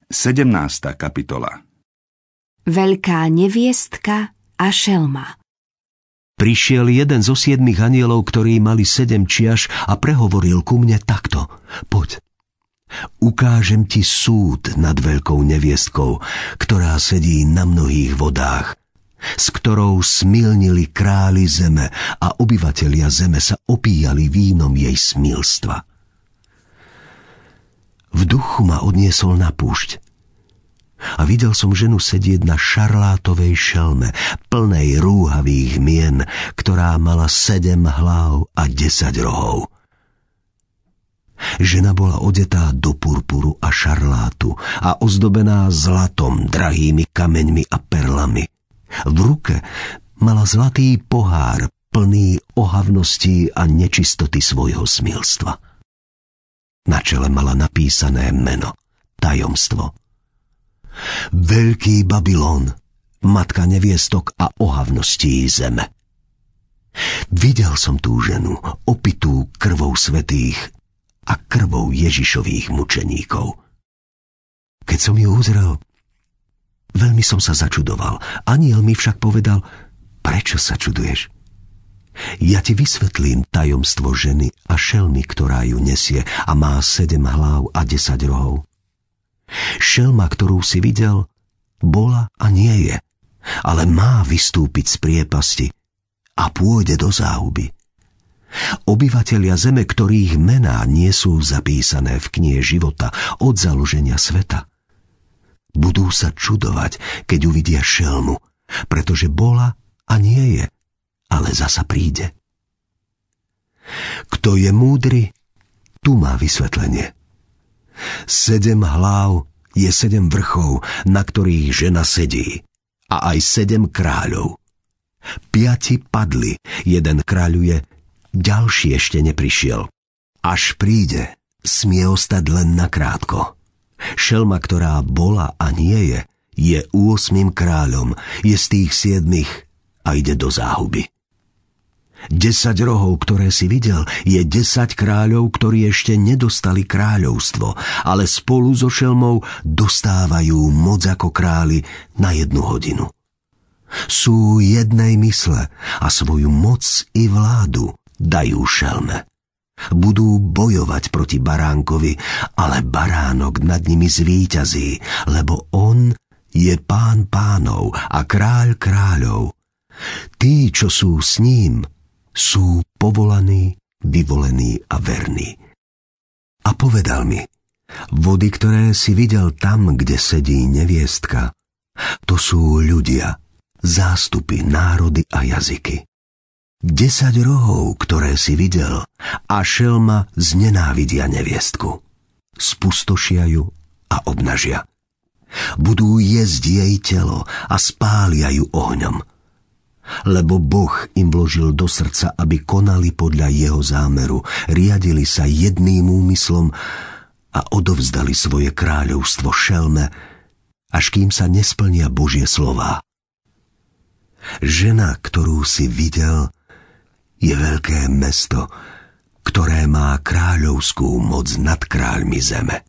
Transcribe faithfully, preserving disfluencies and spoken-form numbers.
sedemnásta kapitola. Veľká neviestka a šelma. Prišiel jeden zo siedmich anjelov, ktorí mali sedem čiaš a prehovoril ku mne takto. Poď, ukážem ti súd nad veľkou neviestkou, ktorá sedí na mnohých vodách, s ktorou smilnili králi zeme a obyvatelia zeme sa opíjali vínom jej smilstva. V duchu ma odniesol na púšť a videl som ženu sedieť na šarlátovej šelme, plnej rúhavých mien, ktorá mala sedem hlav a desať rohov. Žena bola odetá do purpuru a šarlátu a ozdobená zlatom, drahými kameňmi a perlami. V ruke mala zlatý pohár, plný ohavností a nečistoty svojho smilstva. Na čele mala napísané meno, tajomstvo. Veľký Babylon, matka neviestok a ohavností zeme. Videl som tú ženu, opitú krvou svätých a krvou Ježišových mučeníkov. Keď som ju uzrel, veľmi som sa začudoval. Anjel mi však povedal, prečo sa čuduješ? Ja ti vysvetlím tajomstvo ženy a šelmy, ktorá ju nesie a má sedem hlav a desať rohov. Šelma, ktorú si videl, bola a nie je, ale má vystúpiť z priepasti a pôjde do záhuby. Obyvatelia zeme, ktorých mená nie sú zapísané v knihe života od založenia sveta, budú sa čudovať, keď uvidia šelmu, pretože bola a nie je, ale zasa príde. Kto je múdry, tu má vysvetlenie. Sedem hlav je sedem vrchov, na ktorých žena sedí, a aj sedem kráľov. Piati padli, jeden kráľuje, ďalší ešte neprišiel. Až príde, smie ostať len nakrátko. Šelma, ktorá bola a nie je, je ôsmym kráľom, je z tých siedmich a ide do záhuby. Desať rohov, ktoré si videl, je desať kráľov, ktorí ešte nedostali kráľovstvo, ale spolu so šelmou dostávajú moc ako králi na jednu hodinu. Sú jednej mysle a svoju moc i vládu dajú šelme. Budú bojovať proti baránkovi, ale baránok nad nimi zvíťazí, lebo on je pán pánov a kráľ kráľov. Tí, čo sú s ním, sú povolaní, vyvolení a verní. A povedal mi, vody, ktoré si videl tam, kde sedí neviestka, to sú ľudia, zástupy, národy a jazyky. Desať rohov, ktoré si videl, a šelma znenávidia neviestku. Spustošia ju a obnažia. Budú jesť jej telo a spália ju ohňom. Lebo Boh im vložil do srdca, aby konali podľa jeho zámeru, riadili sa jedným úmyslom a odovzdali svoje kráľovstvo šelme, až kým sa nesplnia Božie slová. Žena, ktorú si videl, je veľké mesto, ktoré má kráľovskú moc nad kráľmi zeme.